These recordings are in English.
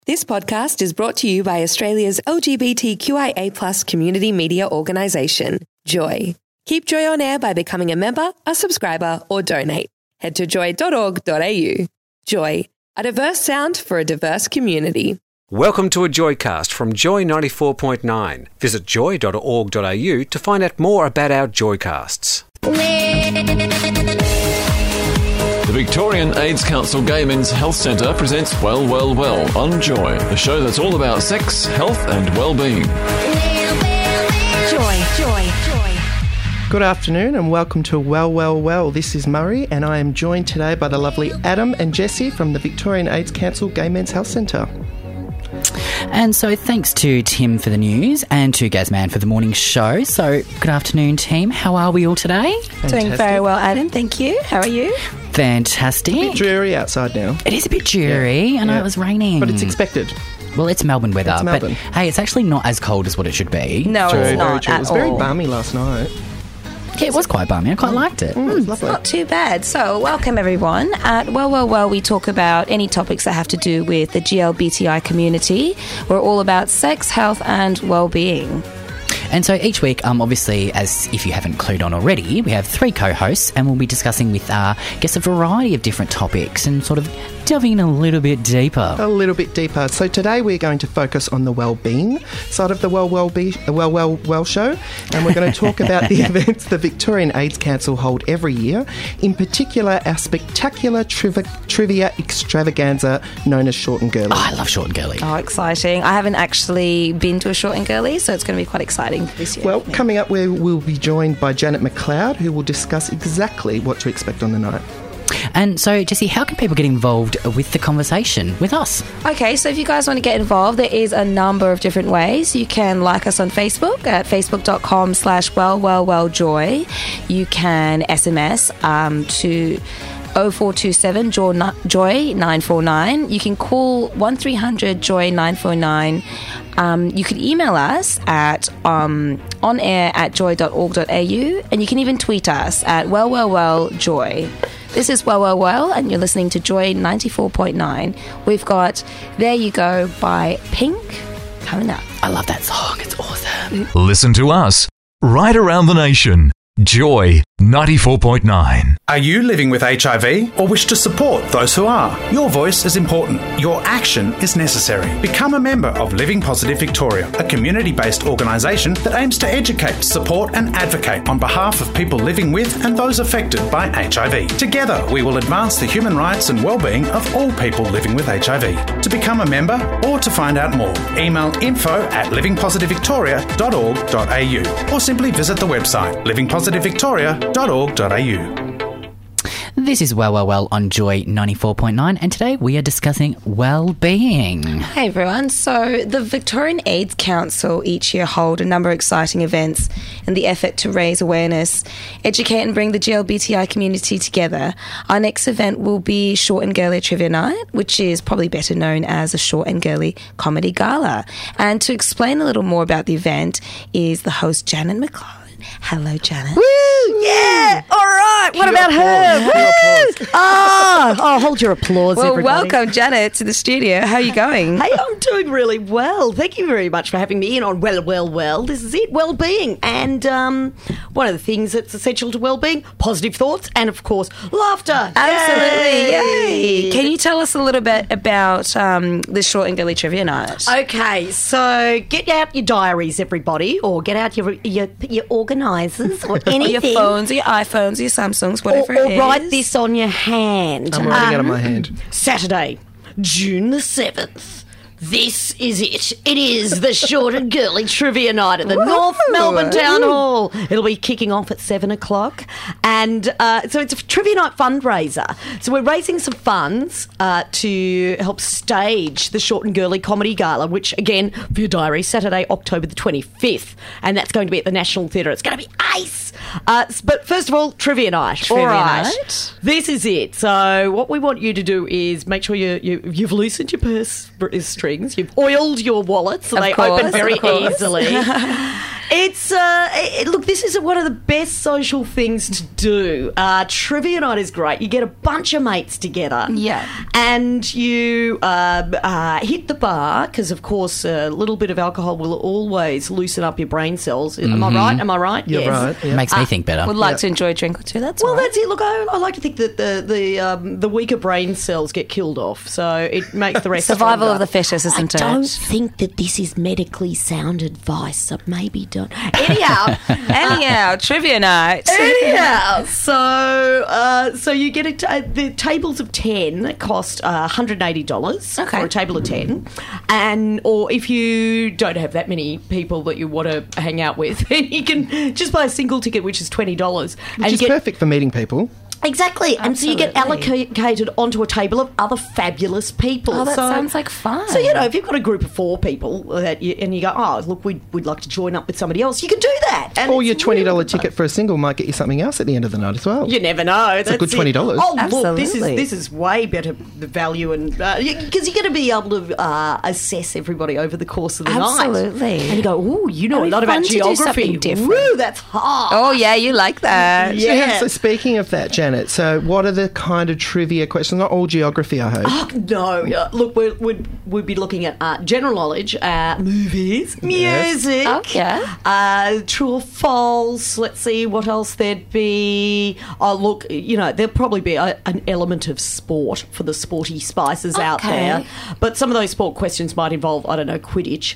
This podcast is brought to you by Australia's LGBTQIA+ community media organisation, Joy. Keep Joy on air by becoming a member, a subscriber, or donate. Head to joy.org.au. Joy, a diverse sound for a diverse community. Welcome to a Joycast from Joy 94.9. Visit joy.org.au to find out more about our Joycasts. The Victorian AIDS Council Gay Men's Health Centre presents Well, Well, Well on Joy, a show that's all about sex, health and well-being. Joy. Good afternoon and welcome to Well, Well, Well. This is Murray and I am joined today by the lovely Adam and Jessie from the Victorian AIDS Council Gay Men's Health Centre. And so thanks to Tim for the news and to Gazman for the morning show. So good afternoon, team. How are we all today? Fantastic. Doing very well, Adam. Thank you. How are you? Fantastic. A bit dreary outside now. It is a bit dreary. I know it was raining. But it's expected. Well, it's Melbourne weather. It's Melbourne. But hey, it's actually not as cold as what it should be. No, Very it's not true. at It was very all. balmy last night. Yeah, it was quite balmy. I quite liked it. It was lovely. Not too bad. So, welcome everyone. At Well, we talk about any topics that have to do with the GLBTI community. We're all about sex, health, and well-being. And so each week, obviously, as if you haven't clued on already, we have three co-hosts and we'll be discussing with guests a variety of different topics and sort of delving in a little bit deeper. A little bit deeper. So today we're going to focus on the well-being side of the Well show, and we're going to talk about the events the Victorian AIDS Council hold every year, in particular our spectacular trivia extravaganza known as Short and Girly. Oh, I love Short and Girly. Oh, exciting. I haven't actually been to a Short and Girly, so it's going to be quite exciting this year. Well, coming up we'll be joined by Janet McLeod, who will discuss exactly what to expect on the night. And so, Jessie, how can people get involved with the conversation with us? Okay, so if you guys want to get involved, there is a number of different ways. You can like us on Facebook at facebook.com/wellwellwelljoy. You can SMS to 0427 Joy 949. You can call 1300 Joy 949. You can email us at onair@joy.org.au, and you can even tweet us at wellwellwelljoy. This is Well, and you're listening to Joy 94.9. We've got There You Go by Pink coming up. I love that song. It's awesome. Listen to us right around the nation. Joy 94.9. Are you living with HIV or wish to support those who are? Your voice is important. Your action is necessary. Become a member of Living Positive Victoria, a community-based organisation that aims to educate, support and advocate on behalf of people living with and those affected by HIV. Together, we will advance the human rights and well-being of all people living with HIV. To become a member or to find out more, email info@livingpositivevictoria.org.au or simply visit the website livingpositivevictoria.org.au. This is Well on Joy 94.9, and today we are discussing well-being. Hey everyone. So the Victorian AIDS Council each year hold a number of exciting events in the effort to raise awareness, educate and bring the GLBTI community together. Our next event will be Short and Girly Trivia Night, which is probably better known as a Short and Girly Comedy Gala. And to explain a little more about the event is the host Janet McLeod. Hello, Janet. Woo! Yeah! All right. What about her? Woo! Oh, hold your applause, Well, everybody. welcome, Janet, to the studio. How are you going? Hey, I'm doing really well. Thank you very much for having me in on Well. This is it, well-being. And one of the things that's essential to well-being, positive thoughts and, of course, laughter. Absolutely. Yay. Can you tell us a little bit about this Short and Girly Trivia Night? Okay, so get out your diaries, everybody, or get out your organisers or anything. Your phones, or your iPhones, or your Samsungs, whatever or it is. write this on your hand. I'm writing out of my hand. Saturday, June the 7th. This is it. It is the Short and Girly Trivia Night at the North Melbourne Town Hall. It'll be kicking off at 7 o'clock. And so it's a trivia night fundraiser. So we're raising some funds to help stage the Short and Girly Comedy Gala, which, again, for your diary, Saturday, October the 25th. And that's going to be at the National Theatre. It's going to be ace. But first of all, trivia night. Trivia all right. night. This is it. So what we want you to do is make sure you've loosened your purse strings, you've oiled your wallet so Of they course, open very of course. easily. It's look, this is one of the best social things to do. Trivia night is great. You get a bunch of mates together, and you hit the bar because, of course, a little bit of alcohol will always loosen up your brain cells. Am I right? You're right. Yeah. Makes me think better. Would like to enjoy a drink or two. That's Well, all right. that's it. Look, I like to think that the weaker brain cells get killed off, so it makes the rest Survival stronger. of the fittest, isn't it? I don't think that this is medically sound advice, so maybe don't. Anyhow, trivia night. So you get the tables of 10 cost $180 for a table of 10, or if you don't have that many people that you want to hang out with, then you can just buy a single ticket, which is $20, Which is perfect for meeting people. Exactly. And so you get allocated onto a table of other fabulous people. Oh, that sounds like fun. So, if you've got a group of 4 people and you go, oh, look, we'd like to join up with somebody else, you can do that. And or your $20 ticket for a single might get you something else at the end of the night as well. You never know. It's a good $20. Oh, Absolutely. look, this is way better the value, and because you're going to be able to assess everybody over the course of the night. Absolutely. And you go, ooh, you know a It'd lot be about fun to do geography. something different. Woo, that's hard. Oh, yeah, you like that. Yeah. So speaking of that, Janet, so what are the kind of trivia questions? Not all geography, I hope. Oh, no. Look, we'd be looking at general knowledge, movies, music. Oh, yeah. True or false. Let's see what else there'd be. Oh, look, there'll probably be an element of sport for the sporty spices out there. But some of those sport questions might involve, I don't know, Quidditch.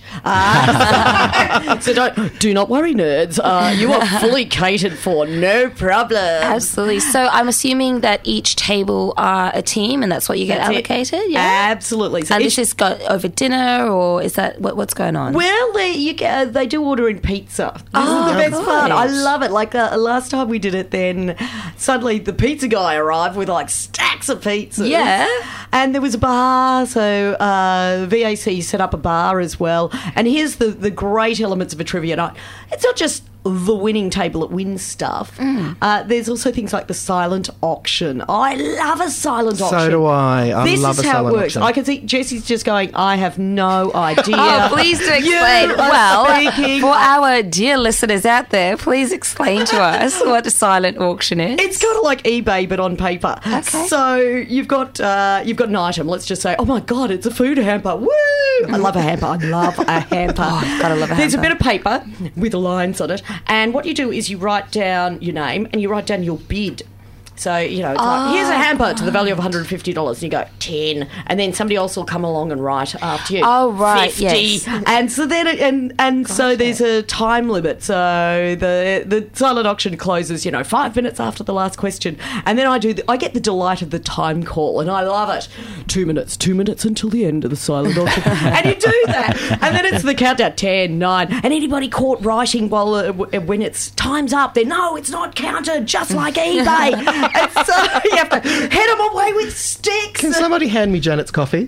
So do not worry, nerds. You are fully catered for. No problem. Absolutely. So I'm assuming that each table are a team and that's what you get That's it. allocated? Yeah. Absolutely. So And each- this is over dinner, or is that what's going on? Well, they do order in pizza. This is the best good. part. I love it. Like last time we did it, then suddenly the pizza guy arrived with like stacks of pizzas. Yeah. And there was a bar, so VAC set up a bar as well. And here's the great elements of a trivia night. It's not just the winning table that wins stuff. There's also things like the silent auction. I love a silent auction. So do I. This love is a how silent it works. auction. I can see Jessie's just going, I have no idea. Oh, please do explain. You are Well, speaking- for our dear listeners out there, please explain to us what a silent auction is. It's kind of like eBay, but on paper. Okay. So you've got an item. Let's just say, oh my God, it's a food hamper. Woo! I love a hamper. I love a hamper. Oh, gotta love a There's a hamper. bit of paper with lines on it, and what you do is you write down your name and you write down your bid. So, it's like, here's a hamper to the value of $150. And you go, 10. And then somebody else will come along and write after you. Oh, right, 50. yes. And so then, so there's a time limit. So the silent auction closes, 5 minutes after the last question. And then I get the delight of the time call, and I love it. 2 minutes until the end of the silent auction. And you do that. And then it's the countdown, 10, 9. And anybody caught writing when it's time's up, then no, it's not counted, just like eBay. And so you have to head them away with sticks. Can somebody hand me Janet's coffee?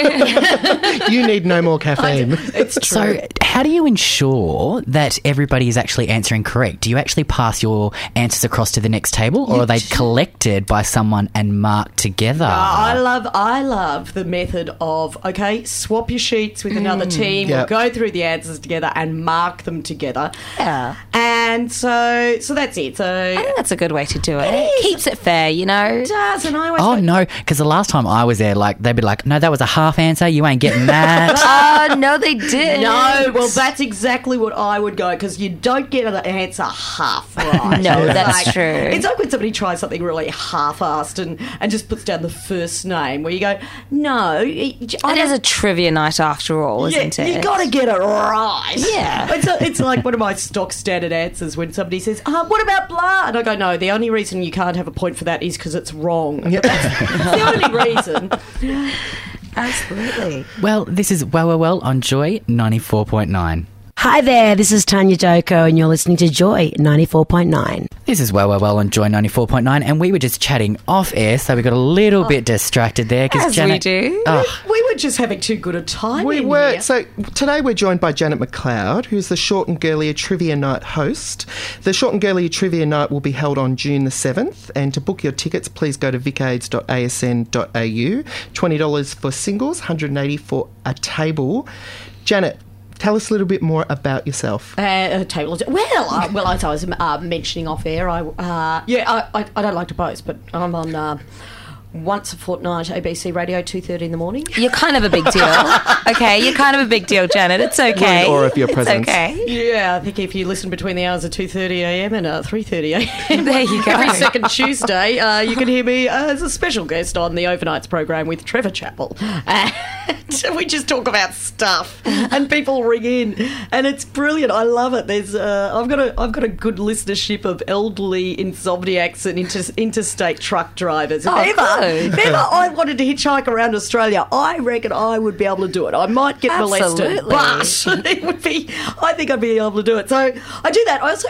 You need no more caffeine. It's true. So, how do you ensure that everybody is actually answering correct? Do you actually pass your answers across to the next table, or are they collected by someone and marked together? I love the method of, swap your sheets with another team, Yep. or go through the answers together and mark them together. Yeah. And so that's it. So I think that's a good way to do it. It It is. keeps it fair, it does, and I always Oh go, no, because the last time I was there, they'd be like, no, that was a half answer, you ain't getting that. Oh, no, they didn't. No, well, that's exactly what I would go, because you don't get an answer half right. No, It's that's like- true. It's like when somebody tries something really half-assed and just puts down the first name, where you go, no. It is a trivia night after all, isn't it? You got to get it right. Yeah. It's like one of my stock standard answers when somebody says, what about blah? And I go, no, the only reason you can't have a point for that is because it's wrong. That's the only reason. Absolutely. Well, this is Well on Joy 94.9. Hi there, this is Tanya Doko and you're listening to Joy 94.9. This is Well on Joy 94.9, and we were just chatting off air, so we got a little bit distracted there. As Janet, we do. Oh, We were just having too good a time. We in were. here. So today we're joined by Janet McLeod, who's the Short and Girlier Trivia Night host. The Short and Girlier Trivia Night will be held on June the 7th, and to book your tickets, please go to vicaids.asn.au. $20 for singles, $180 for a table. Janet, tell us a little bit more about yourself. Table. Well, as I was mentioning off air, I don't like to boast, but I'm on once a fortnight ABC Radio 2:30 in the morning. You're kind of a big deal. Okay, you're kind of a big deal, Janet. It's okay. Or of your presence. It's okay. Yeah, I think if you listen between the hours of 2:30 a.m. and 3:30 a.m. There you go. Every second Tuesday, you can hear me as a special guest on the Overnights program with Trevor Chappell. And we just talk about stuff, and people ring in, and it's brilliant. I love it. There's I've got a good listenership of elderly insomniacs and interstate truck drivers. If ever I wanted to hitchhike around Australia, I reckon I would be able to do it. I might get molested, but it would be. I think I'd be able to do it. So I do that. I also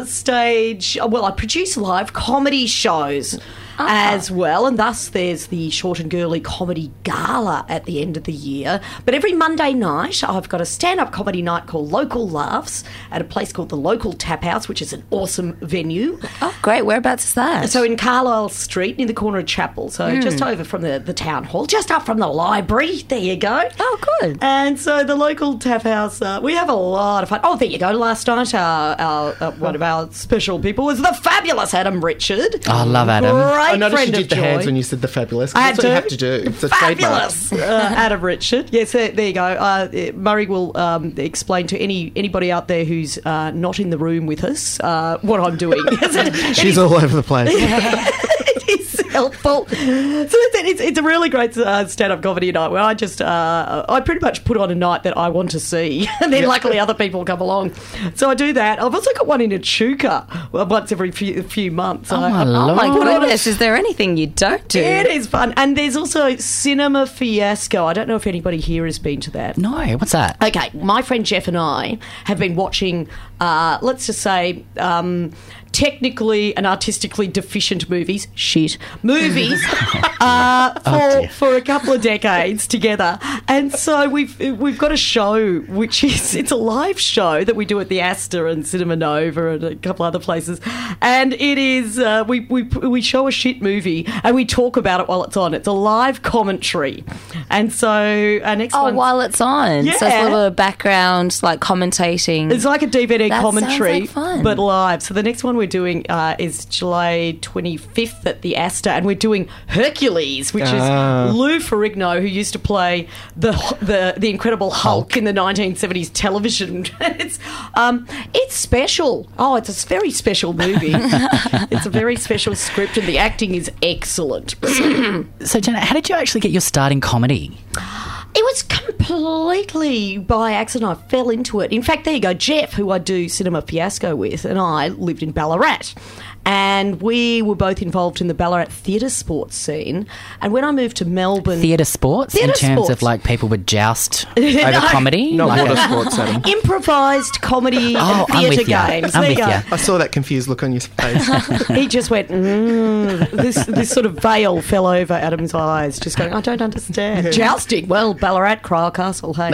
I produce live comedy shows as well, and thus there's the Short and Girly Comedy Gala at the end of the year. But every Monday night I've got a stand-up comedy night called Local Laughs at a place called the Local Tap House, which is an awesome venue. Oh, great. Whereabouts is that? So in Carlisle Street, near the corner of Chapel, so just over from the town hall, just up from the library. There you go. Oh, good. And so the Local Tap House, we have a lot of fun. Oh, there you go. Last night one of our special people was the fabulous Adam Richard. Oh, I love Adam. I noticed friend you did of the Joy. hands when you said the fabulous. That's what you have to do. It's a Fabulous. Adam Richard. Yes, there you go. Murray will explain to anybody out there who's not in the room with us what I'm doing. She's all over the place. It is helpful. So it's a really great stand-up comedy night where I just I pretty much put on a night that I want to see, and then luckily other people come along. So I do that. I've also got one in Echuca once every few months. Oh my goodness! Is there anything you don't do? It is fun, and there's also Cinema Fiasco. I don't know if anybody here has been to that. No, what's that? Okay, my friend Jeff and I have been watching, let's just say, technically and artistically deficient movies for a couple of decades together, and so we've got a show which it's a live show that we do at the Astor and Cinema Nova and a couple other places, and it is we show a shit movie and we talk about it while it's on. It's a live commentary, and so our next one while it's on, so it's a little background like commentating. It's like a DVD that commentary, sounds like fun. but live. So the next one we're doing is July 25th at the Astor, and we're doing Hercules, which is Lou Ferrigno, who used to play the Incredible Hulk in the 1970s television. It's special. Oh, it's a very special movie. It's a very special script, and the acting is excellent. So, Janet, how did you actually get your start in comedy? It was completely by accident. I fell into it. In fact, there you go. Jeff, who I do Cinema Fiasco with, and I lived in Ballarat. And we were both involved in the Ballarat theatre sports scene. And when I moved to Melbourne... Theatre sports? Theatre in terms sports. of, like, people would joust over comedy? Not like water sports, Adam. Improvised comedy and theatre games. I'm with you. I saw that confused look on your face. He just went, this sort of veil fell over Adam's eyes, just going, I don't understand. Jousting, well, Ballarat, Cryle Castle, hey.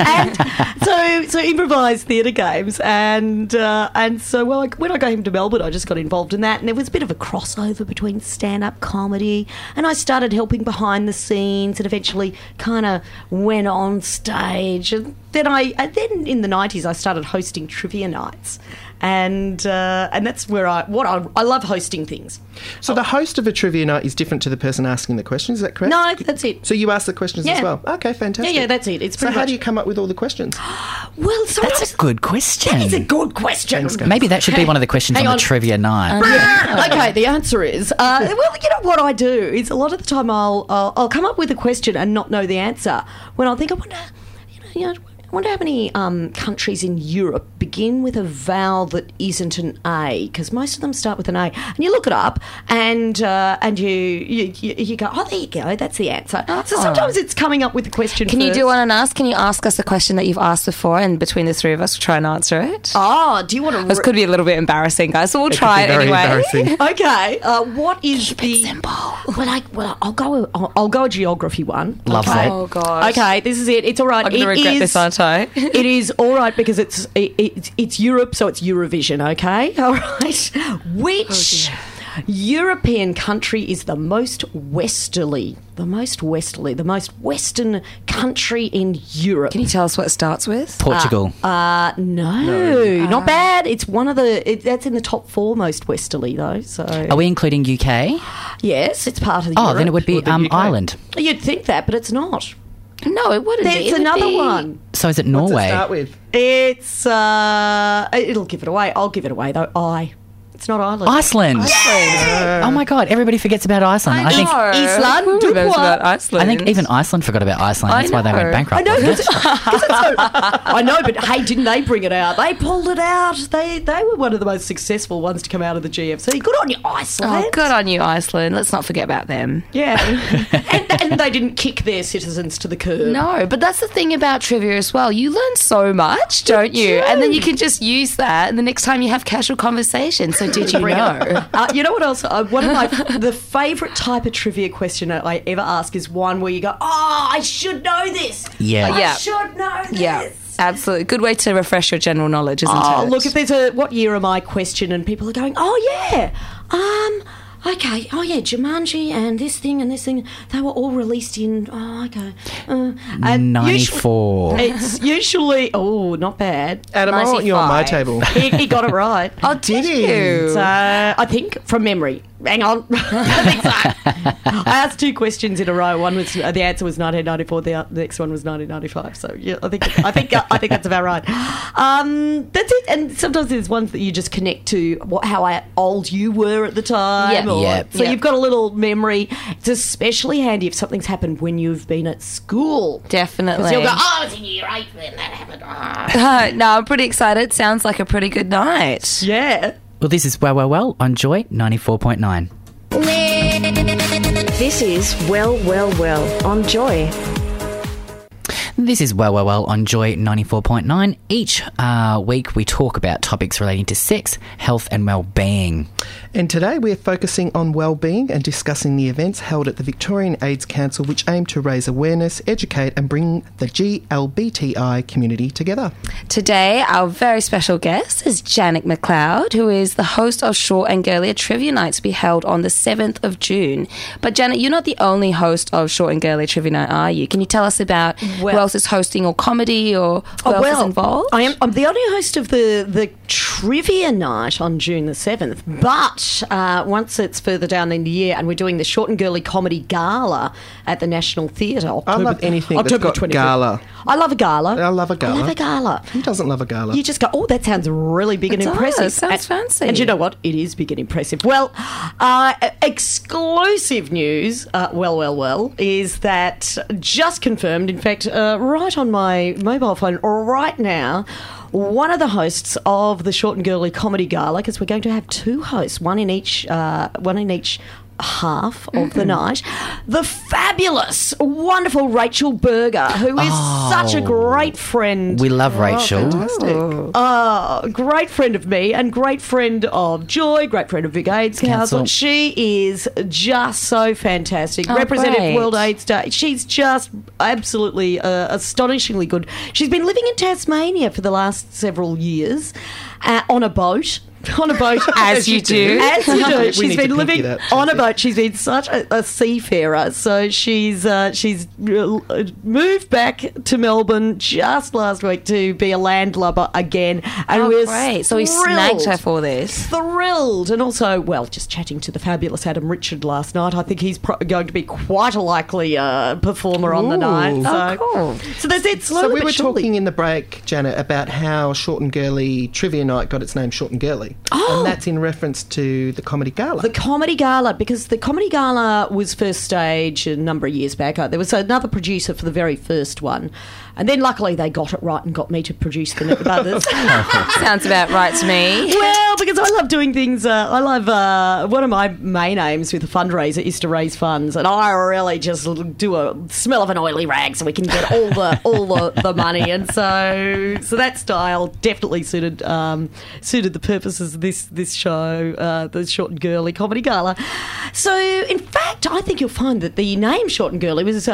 And so improvised theatre games, and so when I came to Melbourne, I just got involved in that, and there was a bit of a crossover between stand-up comedy, and I started helping behind the scenes, and eventually kind of went on stage, and then in the 90s I started hosting trivia nights. And that's where I love hosting things. So the host of a trivia night is different to the person asking the questions, is that correct? No, that's it. So you ask the questions as well? Okay, fantastic. Yeah, that's it. It's so how do you come up with all the questions? Well, That's a good question. That is a good question. Thanks, guys. Maybe that should be one of the questions on the trivia night. Okay, the answer is, well, you know what I do is a lot of the time I'll come up with a question and not know the answer. When I think, I wonder how many countries in Europe begin with a vowel that isn't an A, because most of them start with an A. And you look it up, and you go, oh, there you go, that's the answer. So sometimes it's coming up with the question. Can you first. do one on us? Can you ask us a question that you've asked before, and between the three of us, we'll try and answer it? Oh, do you want to? This could be a little bit embarrassing, guys. So we'll try it very anyway. embarrassing. Okay, what is Keep the it simple? Well, I'll go a geography one. Loves okay? it. Oh gosh. Okay, this is it. It's all right. I'm going to regret this, aren't I? It is all right because it's Europe, so it's Eurovision. Okay, all right. European country is the most westerly, the most western country in Europe? Can you tell us what it starts with? Portugal. No, not bad. It's one of that's in the top 4 most westerly, though. So, Are we including UK? yes, it's part of the Oh, Europe. then it would be Ireland. You'd think that, but it's not. No, it wouldn't be. There's It would another be- one. So is it What's Norway? it start with? It's it'll give it away. I'll give it away though. It's not Ireland. Iceland. Oh my God! Everybody forgets about Iceland. I think. Iceland. Who remembers about Iceland? I think even Iceland forgot about Iceland. That's why they went know. bankrupt. I know. wasn't it? I know, but hey, didn't they bring it out? They pulled it out. They were one of the most successful ones to come out of the GFC. Good on you, Iceland. Oh, good on you, Iceland. Let's not forget about them. Yeah, and they didn't kick their citizens to the curb. No, but that's the thing about trivia as well. You learn so much, don't you? And then you can just use that and the next time you have casual conversation. So did you know? You know what else? One of the favourite type of trivia question I ever ask is one where you go, "Oh, I should know this. Yeah. Yeah. I should know this." Yeah, absolutely. Good way to refresh your general knowledge, isn't Oh, it? look, if there's a "what year am I" question and people are going, "Oh yeah, okay, oh yeah, Jumanji and this thing, they were all released in, okay." And 94. It's usually, not bad. Adam, I want you on my table. He got it right. Oh, did you? So, I think from memory. Hang on. I think so. I asked 2 questions in a row. One was the answer was 1994. The next one was 1995. So yeah, I think that's about right. That's it. And sometimes there's ones that you just connect to how old you were at the time. Yeah. Yeah. So you've got a little memory. It's especially handy if something's happened when you've been at school. Definitely. You'll go, I was in year 8 when that happened. No, I'm pretty excited. Sounds like a pretty good night. Yeah. Well, this is Well on Joy 94.9. This is Well on Joy. This is Well on Joy 94.9. Each week we talk about topics relating to sex, health and well-being. And today we're focusing on well-being and discussing the events held at the Victorian AIDS Council which aim to raise awareness, educate and bring the GLBTI community together. Today, our very special guest is Janet McLeod, who is the host of Short and Girly Trivia Night to be held on the 7th of June. But Janet, you're not the only host of Short and Girly Trivia Night, are you? Can you tell us about who else is hosting or comedy or who else is involved? I'm the only host of the Trivia Night on June the 7th, but once it's further down in the year and we're doing the Short and Girly Comedy Gala at the National Theatre. I love anything that's October got 25th. gala. I love a gala. I love a gala. I love a gala. Who doesn't love a gala? You just go, oh, that sounds really big and It does. impressive. Sounds fancy. And you know what? It is big and impressive. Well, exclusive news, is that just confirmed, in fact, right on my mobile phone right now, one of the hosts of the Short and Girly Comedy Gala, because we're going to have 2 hosts, one in each half of the night, the fabulous, wonderful Rachel Berger, who is such a great friend. We love Rachel. Fantastic. Great friend of me and great friend of Joy, great friend of Vic AIDS Council. Council. She is just so fantastic. Oh, Representative great. World AIDS Day. She's just absolutely astonishingly good. She's been living in Tasmania for the last several years on a boat. On a boat, As you do. As you do. We She's need to been pinky living that, on a Susie. boat. She's been such a seafarer. So she's moved back to Melbourne just last week to be a landlubber again. And we're great. So we thrilled. snagged her for this. Thrilled. And also, well, just chatting to the fabulous Adam Richard last night, I think he's going to be quite a likely performer on the Ooh. night. So, cool. So there's it. So we were talking in the break, Janet, about how Short and Girly Trivia Night got its name Short and Girly. And that's in reference to the Comedy Gala. The Comedy Gala, because the Comedy Gala was first staged a number of years back. There was another producer for the very first one. And then luckily they got it right and got me to produce the others. Sounds about right to me. Well, because I love doing things. I love one of my main aims with a fundraiser is to raise funds, and I really just do a smell of an oily rag so we can get all the money. And so that style definitely suited the purposes of this show, the Short and Girly Comedy Gala. So in fact, I think you'll find that the name Short and Girly was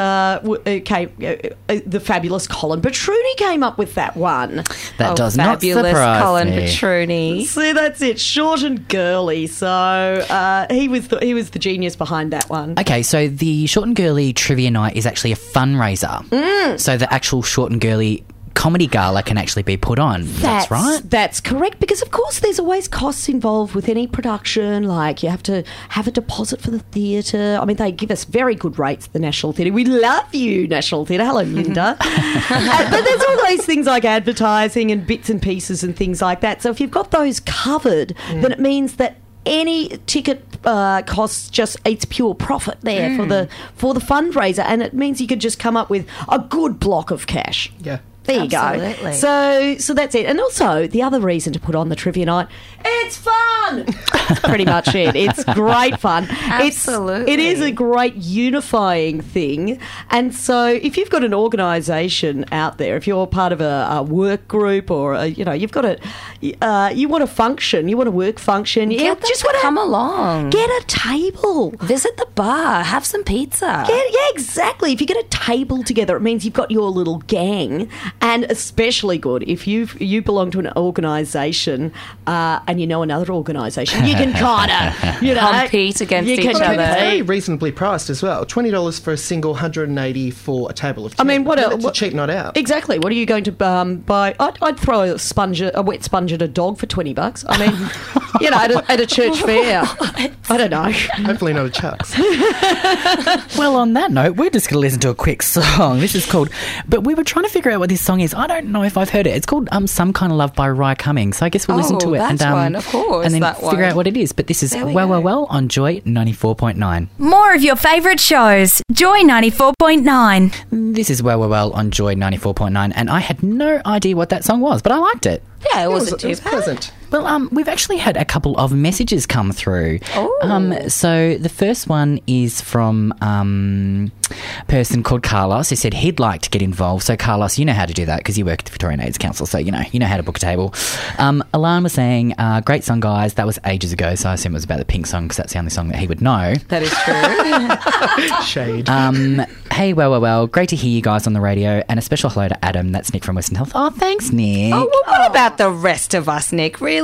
the fabulous Colin Petruni came up with that one. That does not Fabulous surprise Colin me. Petruni. See, That's it. Short and girly. So he was the genius behind that one. Okay, so the Short and Girly Trivia Night is actually a fundraiser. So the actual Short and Girly comedy gala can actually be put on. That's right. That's correct, because of course there's always costs involved with any production. Like, you have to have a deposit for the theatre. I mean, they give us very good rates at the National Theatre. We love you, National Theatre. Hello, Linda. But there's all those things like advertising and bits and pieces and things like that. So if you've got those covered, then it means that any ticket costs it's pure profit there for the fundraiser, and it means you could just come up with a good block of cash. Yeah. There you go. So that's it. And also, the other reason to put on the trivia night, it's fun. That's pretty much it. It's great fun. Absolutely. It is a great unifying thing. And so if you've got an organisation out there, if you're part of a work group, or, you've got you want to function, you want a work function. You just want to come along. Get a table. Visit the bar. Have some pizza. Yeah, exactly. If you get a table together, it means you've got your little gang. And especially good if you belong to an organisation and you know another organisation, you can kind of compete against each other. It's very reasonably priced as well. $20 for a single, $180 for a table of 10. I mean, it's a cheap night out. Exactly. What are you going to buy? I'd throw a wet sponge at a dog for $20. I mean, at a church fair. I don't know. Hopefully not a Chuck's. Well, on that note, we're just going to listen to a quick song. This is called... But we were trying to figure out what this song is. I don't know if I've heard it. It's called Some Kind of Love by Rye Cummings. So I guess we'll listen to it that's one, of course, and then that figure one. out what it is. But this is Well on Joy 94.9. More of your favourite shows. Joy 94.9. This is Well on Joy 94.9, and I had no idea what that song was, but I liked it. Yeah, it wasn't too bad. Pleasant. Well, we've actually had a couple of messages come through. So the first one is from a person called Carlos, who said he'd like to get involved. So, Carlos, you know how to do that because you work at the Victorian AIDS Council, so you know how to book a table. Alan was saying, great song, guys. That was ages ago, so I assume it was about the Pink song because that's the only song that he would know. That is true. Shade. Hey, well, great to hear you guys on the radio, and a special hello to Adam. That's Nick from Western Health. Oh, thanks, Nick. Oh, well, what about the rest of us, Nick? Really?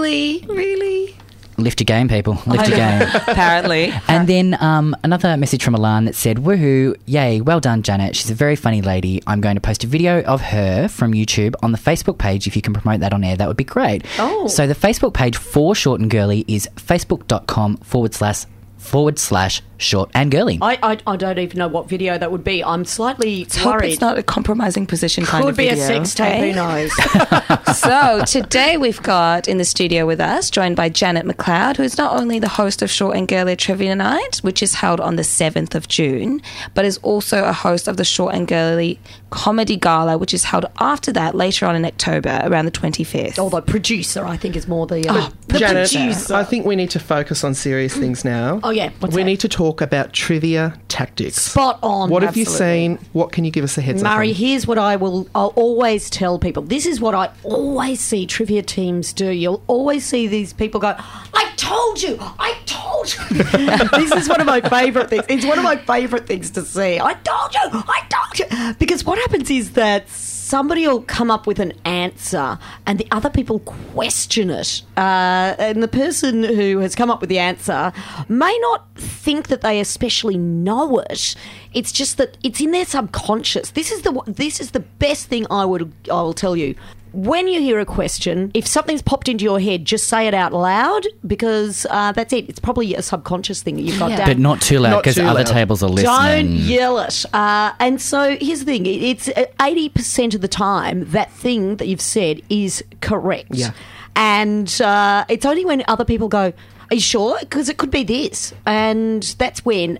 Lift your game, people. Lift your game. Apparently. And then another message from Alan that said, woohoo, yay, well done, Janet. She's a very funny lady. I'm going to post a video of her from YouTube on the Facebook page. If you can promote that on air, that would be great. Oh. So the Facebook page for Short and Girly is facebook.com/Short and Girly. I don't even know what video that would be. I'm slightly Let's hope worried. it's not a compromising position kind Could of be video. a sex tape, who knows? So today we've got in the studio with us, joined by Janet McLeod, who is not only the host of Short and Girly Trivia Night, which is held on the 7th of June, but is also a host of the Short and Girly Comedy Gala, which is held after that, later on in October, around the 25th. Although producer, I think, is more the Janet, producer. I think we need to focus on serious things now. Oh, yeah. What's we that? need to talk about trivia tactics. Spot on. What have you Absolutely. seen? What can you give us a heads up Murray, on? here's what I'll always tell people. This is what I always see trivia teams do. You'll always see these people go, I told you. This is one of my favourite things. It's one of my favourite things to see. I told you. Because what happens is that somebody will come up with an answer and the other people question it. And the person who has come up with the answer may not think that they especially know it. It's just that it's in their subconscious. This is the best thing I will tell you. When you hear a question, if something's popped into your head, just say it out loud because that's it. It's probably a subconscious thing that you've got down. But not too loud because other tables are listening. Don't yell it. And so here's the thing. It's 80% of the time that thing that you've said is correct. Yeah. And it's only when other people go, are you sure? Because it could be this. And that's when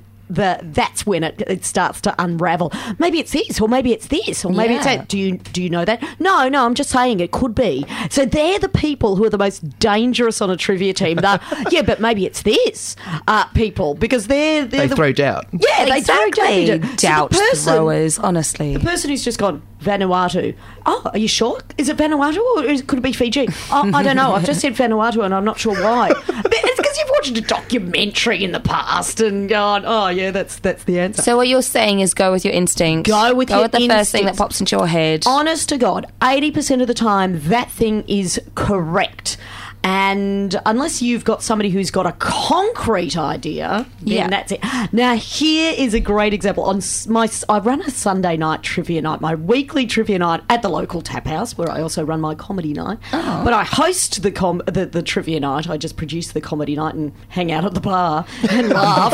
it starts to unravel. Maybe it's this, or maybe it's this, or maybe it's that. Do you know that? No, I'm just saying it could be. So they're the people who are the most dangerous on a trivia team. Yeah, but maybe it's this people because they throw doubt. Yeah, exactly. They throw doubt. So the person, throwers, honestly. The person who's just gone Vanuatu. Oh, are you sure? Is it Vanuatu or could it be Fiji? Oh, I don't know. I've just said Vanuatu and I'm not sure why. It's because you've watched a documentary in the past and gone, oh yeah, that's the answer. So what you're saying is go with your instinct. Go with the instincts. First thing that pops into your head. Honest to God, 80% of the time that thing is correct. And unless you've got somebody who's got a concrete idea, then that's it. Now, here is a great example. I run a Sunday night trivia night, my weekly trivia night at the local tap house, where I also run my comedy night. Oh. But I host the trivia night. I just produce the comedy night and hang out at the bar and laugh.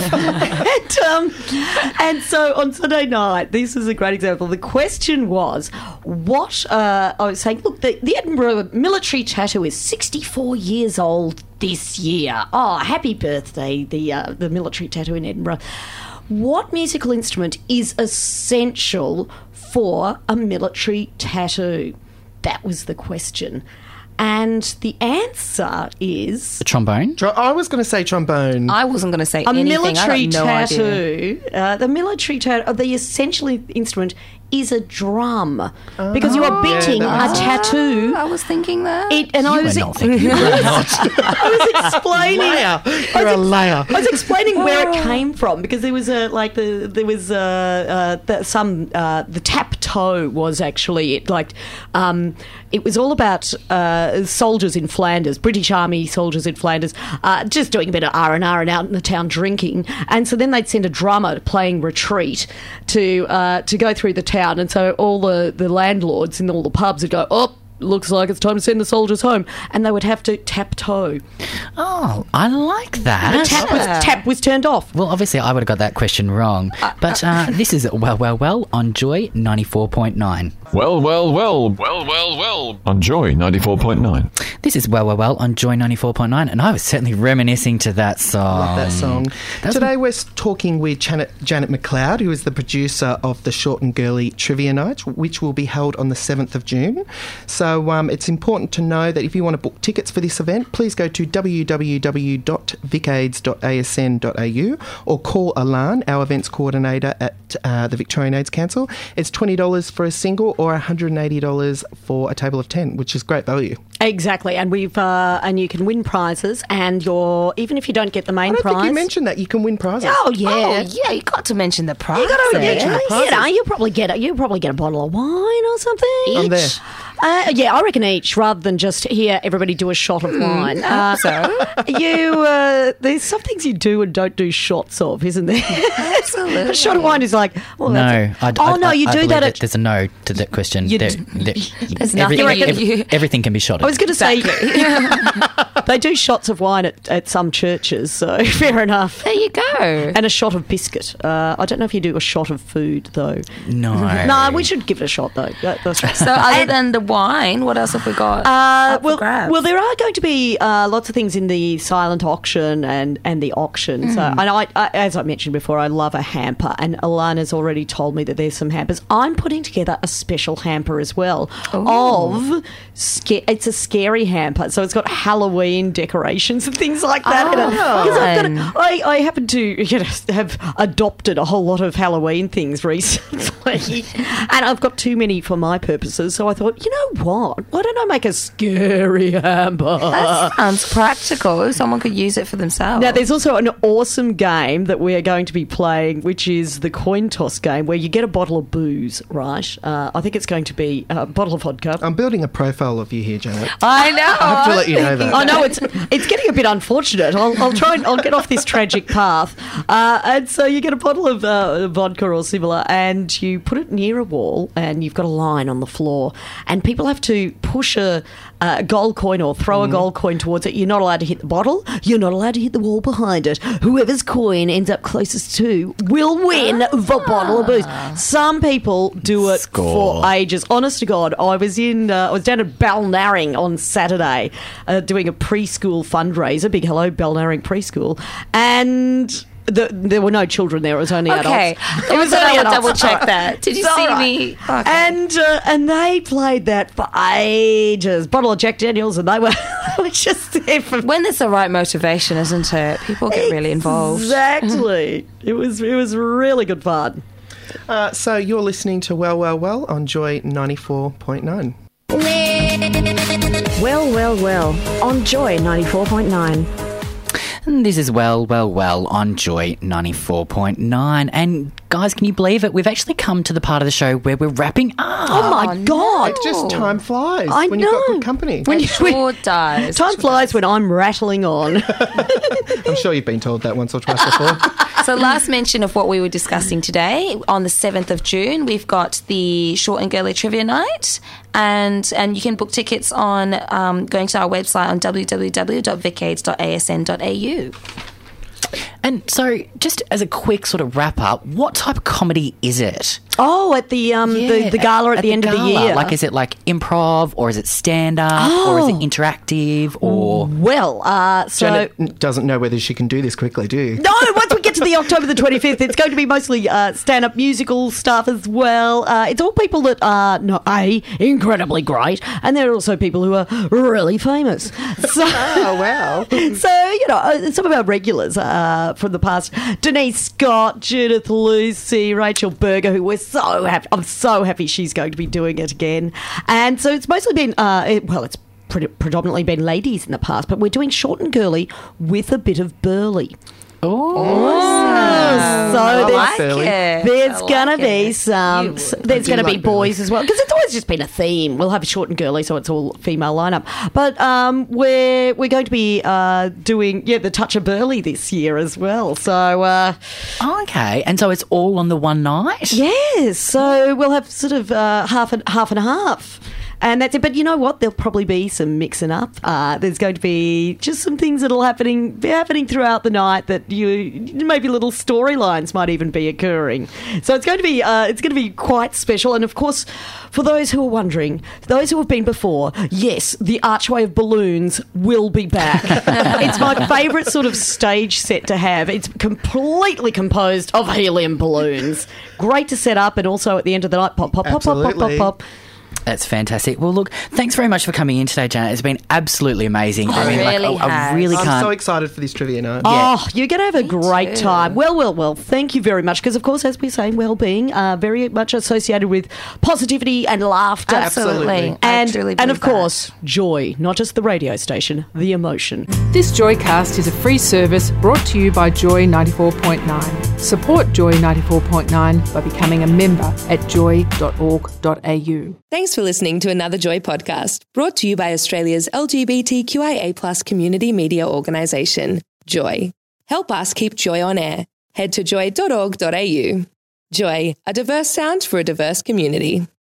and so on Sunday night, this is a great example. The question was, I was saying, look, the Edinburgh military tattoo is 64 years old this year. Oh, happy birthday, the military tattoo in Edinburgh. What musical instrument is essential for a military tattoo? That was the question. And the answer is... A trombone? I was going to say trombone. I wasn't going to say anything. Military I have no tattoo. The military tattoo, the essential instrument is a drum. Because you are beating a tattoo. I was thinking that. I was explaining... You're a liar. I was explaining where it came from, because there was the tap toe was actually it was all about soldiers in Flanders, British Army soldiers in Flanders, just doing a bit of R&R and out in the town drinking, and so then they'd send a drummer playing retreat to go through the town, and so all the landlords in all the pubs would go, oh, looks like it's time to send the soldiers home, and they would have to tap toe. Oh, I like that. The tap was turned off. Well, obviously I would have got that question wrong, but this is Well on Joy 94.9. Well on Joy 94.9. This is Well on Joy 94.9, and I was certainly reminiscing to that song. Love that song. Today we're talking with Janet McLeod, who is the producer of the Short and Girly Trivia Night, which will be held on the 7th of June. So it's important to know that if you want to book tickets for this event, please go to www.vicaids.asn.au or call Alan, our events coordinator at the Victorian AIDS Council. It's $20 for a single or $180 for a table of 10, which is great value. Exactly, and and you can win prizes, and even if you don't get the main prize, I don't think you mentioned that you can win prizes. Oh yeah, you got to mention the prize. You got to mention the prize. You probably get a bottle of wine or something. I'm there. I reckon each, rather than just here, everybody do a shot of wine. There's some things you do and don't do shots of, isn't there? Absolutely. A shot of wine is like, well, no. You do that. There's a no to that question. There's nothing. Everything can be shotted. I was going to say they do shots of wine at some churches, so fair enough. There you go. And a shot of biscuit. I don't know if you do a shot of food though. No. No, we should give it a shot though. That's right. So other than the wine, what else have we got? Well, there are going to be lots of things in the silent auction and the auction. So, and I, as I mentioned before, I love a hamper, and Alana's already told me that there's some hampers. I'm putting together a special hamper as well. It's a scary hamper, so it's got Halloween decorations and things like that. I happen to have adopted a whole lot of Halloween things recently, and I've got too many for my purposes. So I thought, you know what? Why don't I make a scary hamper? That sounds practical. Someone could use it for themselves. Now, there's also an awesome game that we are going to be playing, which is the coin toss game, where you get a bottle of booze, right? I think it's going to be a bottle of vodka. I'm building a profile of you here, Janet. I know. I have to let you know that. I know it's getting a bit unfortunate. I'll try and I'll get off this tragic path. And so you get a bottle of vodka or similar, and you put it near a wall, and you've got a line on the floor, and people have to push a gold coin or throw a gold coin towards it. You're not allowed to hit the bottle. You're not allowed to hit the wall behind it. Whoever's coin ends up closest to will win the bottle of booze. Some people do it for ages. Honest to God, I was down at Balnarring on Saturday doing a preschool fundraiser. Big hello, Balnarring Preschool. And there were no children there. It was only adults. Okay. It was only adults. Double check that. Did you see me? Okay. And they played that for ages. Bottle of Jack Daniels, and they were just there for... When there's the right motivation, isn't it? People get really involved. Exactly. It was really good fun. So you're listening to Well on Joy 94.9. Well on Joy 94.9. And this is Well on Joy 94.9. And guys, can you believe it? We've actually come to the part of the show where we're wrapping up. Oh, my God. It just time flies I when know. you've got good company. It sure does. Time flies when I'm rattling on. I'm sure you've been told that once or twice before. So last mention of what we were discussing today, on the 7th of June, we've got the Short and Girly Trivia Night, and you can book tickets on going to our website on www.vicaids.asn.au. And so, just as a quick sort of wrap up, what type of comedy is it? Oh, at the gala at the end of the year. Like, is it like improv, or is it stand up, or is it interactive, or Well, so Janet doesn't know whether she can do this quickly, do you? no, once we get to the October the 25th, it's going to be mostly stand-up musical stuff as well. It's all people that are incredibly great, and there are also people who are really famous. So, Oh, wow. so some of our regulars from the past: Denise Scott, Judith Lucy, Rachel Berger, who we're so happy. I'm so happy she's going to be doing it again. And so it's mostly been it's predominantly been ladies in the past, but we're doing Short and Girly with a bit of burly. There's gonna be some. There's gonna be boys as well, because it's always just been a theme. We'll have Short and Girly, so it's all female lineup. But we're going to be doing the touch of burly this year as well. So okay, and so it's all on the one night. yes, so we'll have sort of half and half. And that's it. But you know what? There'll probably be some mixing up. There's going to be just some things that'll be happening throughout the night that maybe little storylines might even be occurring. So it's going to be quite special. And of course, for those who are wondering, those who have been before, yes, the Archway of Balloons will be back. It's my favourite sort of stage set to have. It's completely composed of helium balloons. Great to set up, and also at the end of the night, pop, pop, pop, pop, pop, pop, pop. That's fantastic. Well, look, thanks very much for coming in today, Janet. It's been absolutely amazing. I really can't. I'm so excited for this trivia night. Oh, you're going to have a great time. Well, thank you very much. Because, of course, as we're saying, well-being, very much associated with positivity and laughter. Absolutely. And of course, joy, not just the radio station, the emotion. This Joycast is a free service brought to you by Joy 94.9. Support Joy 94.9 by becoming a member at joy.org.au. Thanks for listening to another Joy podcast, brought to you by Australia's LGBTQIA+ community media organisation, Joy. Help us keep Joy on air. Head to joy.org.au. Joy, a diverse sound for a diverse community.